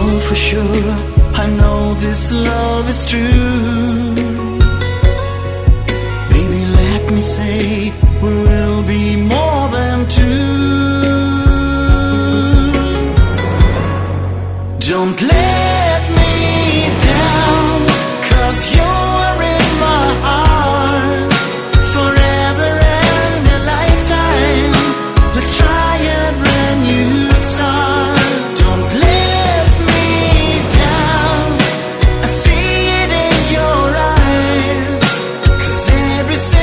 know for sure, I know this love is true. Baby, let me say we will be more than two. Don't